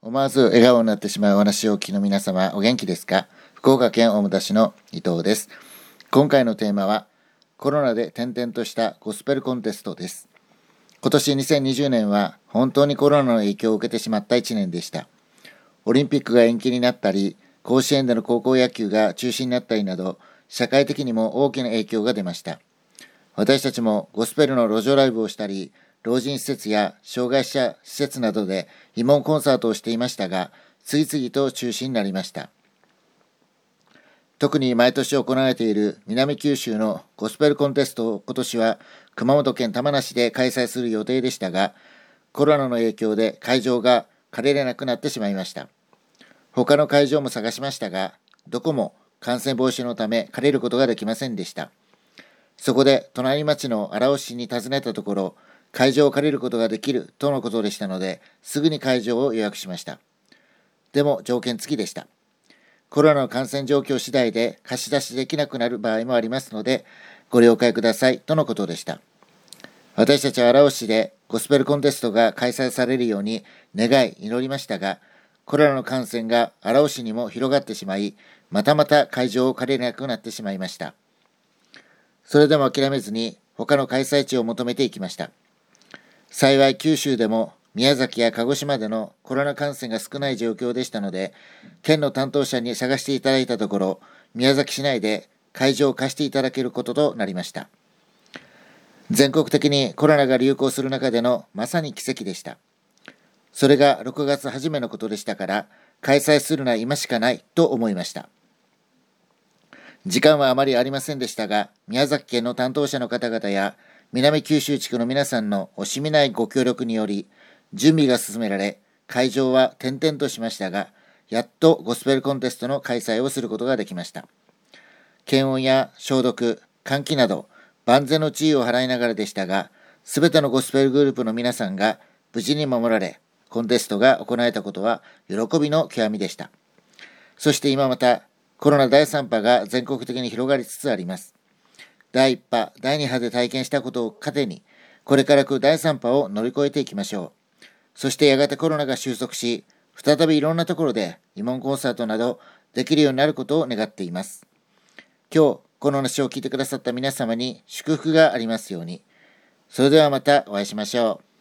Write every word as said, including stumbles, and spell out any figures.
思わず笑顔になってしまうお話をお聞きの皆様、お元気ですか？福岡県大牟田市の伊藤です。今回のテーマは、コロナで転々としたゴスペルコンテストです。今年にせんにじゅうねんは本当にコロナの影響を受けてしまったいちねんでした。オリンピックが延期になったり、甲子園での高校野球が中止になったりなど、社会的にも大きな影響が出ました。私たちもゴスペルの路上ライブをしたり、老人施設や障害者施設などで慰問コンサートをしていましたが、次々と中止になりました。特に毎年行われている南九州のゴスペルコンテストを今年は熊本県玉名市で開催する予定でしたが、コロナの影響で会場が借りれなくなってしまいました。他の会場も探しましたが、どこも感染防止のため借りることができませんでした。そこで隣町の荒尾市に訪ねたところ、会場を借りることができるとのことでしたので、すぐに会場を予約しました。でも条件付きでした。コロナの感染状況次第で貸し出しできなくなる場合もありますので、ご了解くださいとのことでした。私たちは荒尾市でゴスペルコンテストが開催されるように願い祈りましたが、コロナの感染が荒尾市にも広がってしまい、またまた会場を借りれなくなってしまいました。それでも諦めずに他の開催地を求めていきました。幸い九州でも宮崎や鹿児島でのコロナ感染が少ない状況でしたので、県の担当者に探していただいたところ、宮崎市内で会場を貸していただけることとなりました。全国的にコロナが流行する中でのまさに奇跡でした。それがろくがつ初めのことでしたから、開催するのは今しかないと思いました。時間はあまりありませんでしたが、宮崎県の担当者の方々や南九州地区の皆さんの惜しみないご協力により、準備が進められ、会場は転々としましたが、やっとゴスペルコンテストの開催をすることができました。検温や消毒、換気など、万全の注意を払いながらでしたが、すべてのゴスペルグループの皆さんが無事に守られ、コンテストが行われたことは喜びの極みでした。そして今また、コロナだいさん波が全国的に広がりつつあります。だいいち波、だいに波で体験したことを糧に、これから来るだいさん波を乗り越えていきましょう。そしてやがてコロナが収束し、再びいろんなところで慰問コンサートなどできるようになることを願っています。今日、この話を聞いてくださった皆様に祝福がありますように。それではまたお会いしましょう。